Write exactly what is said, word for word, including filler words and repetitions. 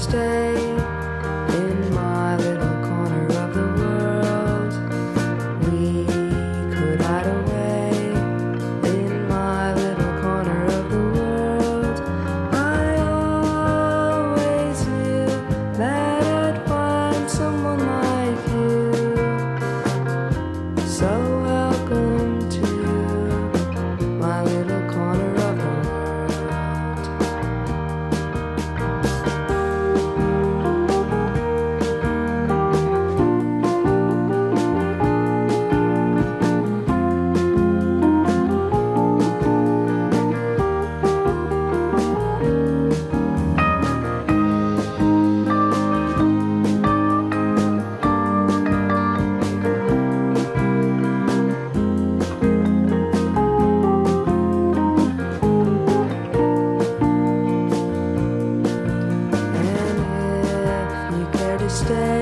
stay in my little corner of the world. We could hide away in my little corner of the world. I always knew that I'd find someone like you. So welcome to my little corner of the world. Stay